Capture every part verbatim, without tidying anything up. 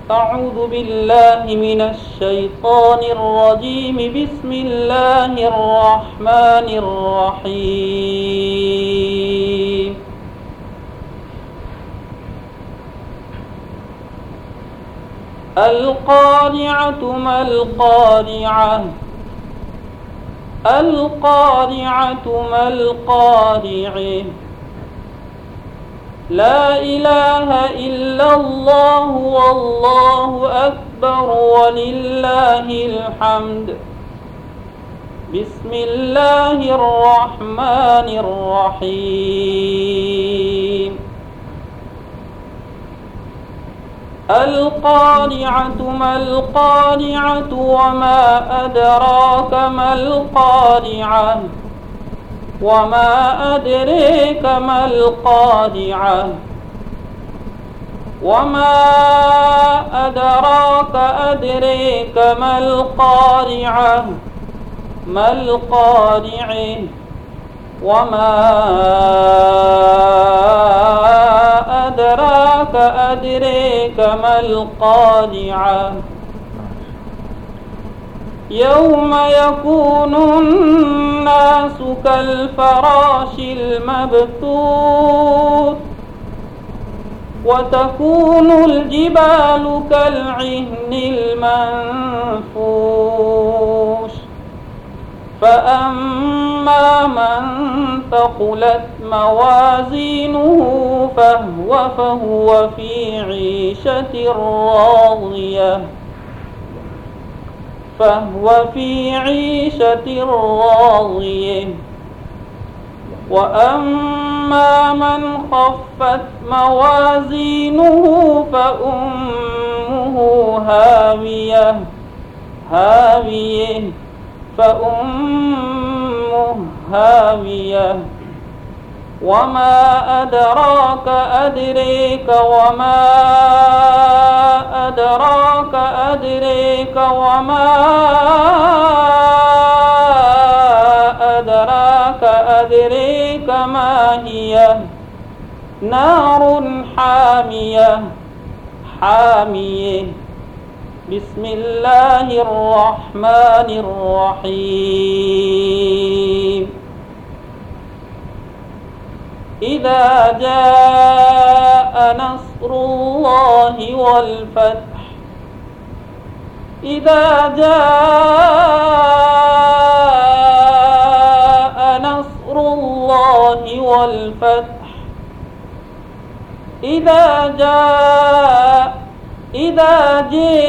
أعوذ بالله من الشيطان الرجيم. بسم الله الرحمن الرحيم. القارعة ما القارعة القارعة ما القارعة لا إله إلا الله والله أكبر ولله الحمد. بسم الله الرحمن الرحيم. القارعة ما القارعة وما أدراك ما القارعة وما أدريك ما القارعة وما أدراك أدريك ما القارعة ما القارعة وما أدراك أدريك ما القارعة يوم يكون الناس كالفراش المبثوث وتكون الجبال كالعهن المنفوش فأما من ثقلت موازينه فهو فهو في عيشة راضية فهو في عيشة راضية وأما من خفت موازينه فأمه هاوية هاوية فأمه هاوية وما أدراك أدريك وما أدراك أدريك وما أدراك أدريك ما هي نار حامية حامية. بسم الله الرحمن الرحيم. إذا جاء نصر الله والفتح إذا جاء نصر الله والفتح إذا جاء إذا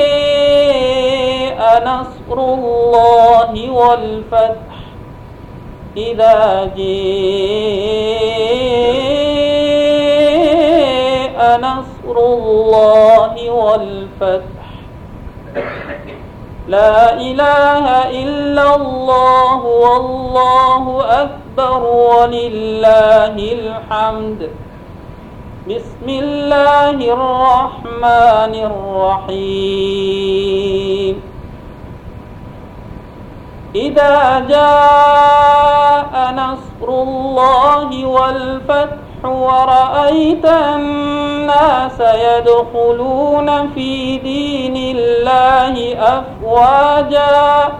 جاء نصر الله والفتح إذا جاء نصر الله والفتح لا إله إلا الله والله أكبر ولله الحمد. بسم الله الرحمن الرحيم. إذا جاء نصر الله والفتح ورأيت الناس يدخلون في دين الله أفواجا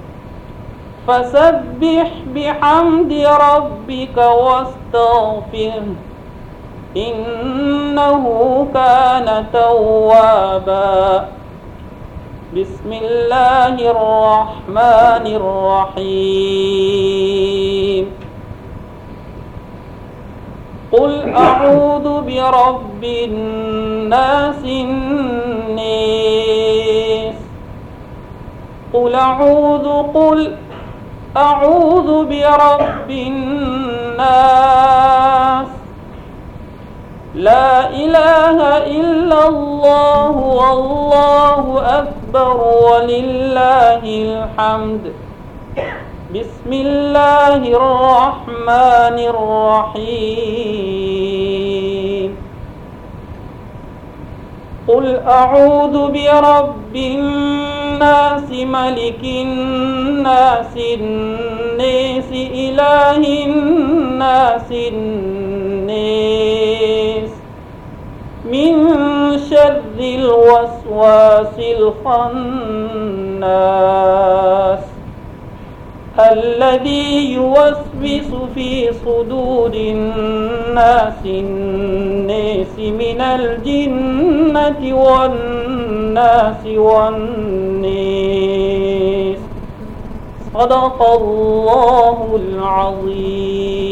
فسبح بحمد ربك واستغفره إنه كان توابا. بسم الله الرحمن الرحيم. قل أعوذ برب الناس الناس قل أعوذ قل أعوذ برب الناس لا إله إلا الله والله أكبر ولله الحمد. بسم الله الرحمن الرحيم. قل أعوذ برب الناس ملك الناس الناس إله الناس الناس من شر الوسواس الخناس الذي يوسوس في صدور الناس الناس من الجنة والناس والناس. صدق الله العظيم.